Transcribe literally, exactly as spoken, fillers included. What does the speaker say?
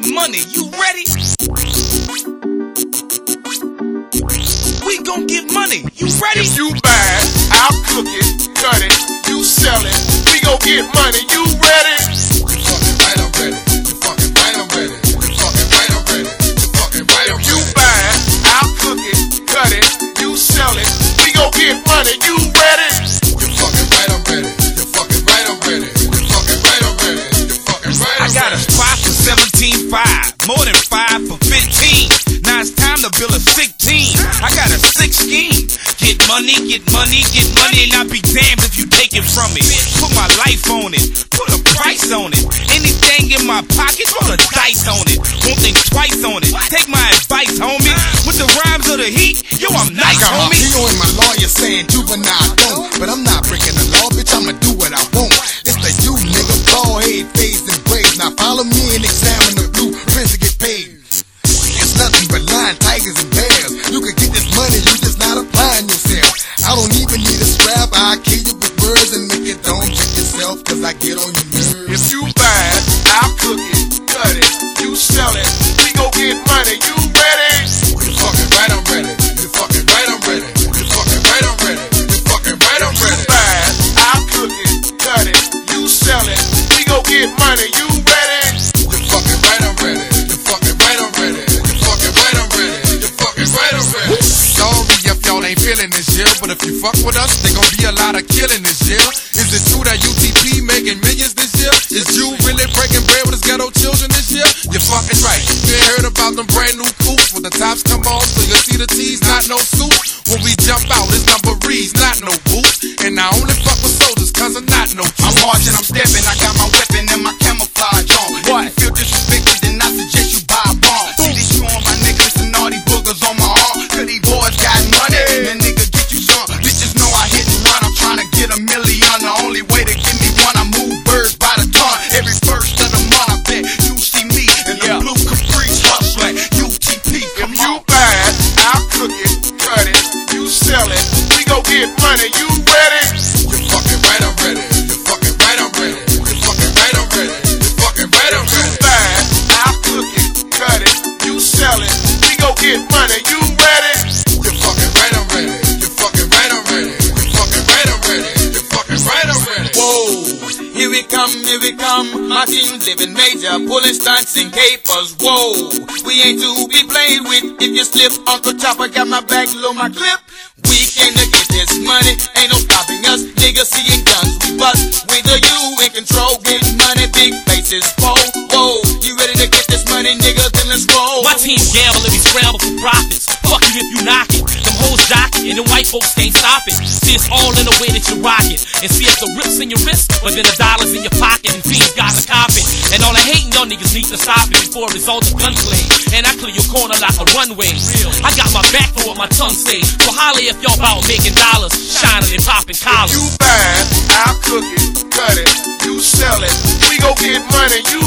get money. You ready? We gon' get money. You ready? If you buy it, I'll cook it, cut it, you sell it. We gon' get money. You ready? You fucking right, I'm ready. You fucking right, I'm ready. You fucking right, I'm ready. You fucking right, I'm ready. If you buy it, I'll cook it, cut it, you sell it. We gon' get money. You ready? You fucking right, I'm ready. You fucking right, I'm ready. You fucking right, I'm ready. You fucking right, I'm ready. I got a spot for seventeen five, more than five for fifteen. Now it's time to build a sick team. I got a sick scheme. Get money, get money, get money, and I'll be damned if you take it from me. Put my life on it, put a price on it. Anything in my pocket, roll a dice on it. Won't think twice on it. Take my advice, homie. With the rhymes of the heat, yo, I'm nice, I got homie. my P O and my lawyer saying juvenile don't, but I'm not breaking the law, bitch. I'ma do what I want. It's the you nigga, bald head, fades and braids. Now follow me and examine the blueprints to get paid. It's nothing but lion, tigers, and bears. You can get this money, you just not applying yourself. I don't even need a strap, I'll kill you with words and make it don't check yourself, cause I get on your nerves. If you buy it, I'll cook it, cut it, you sell it. We gon' get money. You ready? You fucking right, I'm ready. You fucking right, I'm ready. You fucking right, I'm ready. You fucking right, I'm ready. You buy it, I'll cook it, cut it, you sell it. We gon' get money. You ready? You fucking right, I'm ready. You fucking right, I'm ready. You fucking right, I'm ready. You fucking right, I'm ready. Sorry if y'all ain't feeling this year, but if you fuck with us, there gon' be a lot of killing this year. Is it true that U T P making millions this year? Is you really breaking bread with his ghetto children this year? You're fucking right. You ain't heard about them brand new coops when the tops come off, so you see the T's, not no suits. When we jump out, it's number reads, not no boots. And I only fuck with soldiers, cause I'm not no I'm marching, I'm stepping, I got my weapon and my camouflage on. What? If you feel disrespected, then I suggest you buy a bomb. See this shoe on my necklace and all these boogers on my arm. Cause these boys got money, and nigga get you some. Bitches know I hit and run, I'm trying to get a million. The only way to give me one, I move birds by the ton. Every first of the month, I bet you see me in the Yeah. blue Caprice hustling. U T P, If come you on. buy it, I'll cook it, cut it, you sell it. We gon' get money. You ready? You fucking right, I'm ready. You fucking right, I'm ready. You fucking right, I'm ready. You fucking right, I'm ready. You buy it, I'll cook it, cut it, you sell it. We gon' get money. You ready? You fucking right, I'm ready. You fucking right, I'm ready. You fucking right, I'm ready. You fucking right, I'm ready. Whoa, here we come, here we come. My team's living major, pulling stunts and capers. Whoa, we ain't to be played with. If you slip, Uncle Chopper got my back, load my clip. We came to get this money, ain't no stopping us. Niggas seeing guns, we bust. With the you in control, getting money, big faces, whoa, whoa. You ready to get this money, nigga? Then let's go. My team gamble and we scramble for profits. Fuck you if you knock it. Them hoes jock it and the white folks can't stop it. See it's all in the way that you rock it. And see if the rips in your wrist, but then the dollars in your pocket and fiends got to cop it. And all the hating y'all niggas need to stop it before it results in gunplay. And I clear your corner like a runway. I got my back for what my tongue say. So holla if y'all bout making dollars, shining and popping collars. You buy it, I'll cook it, cut it, you sell it. We gon' get money. You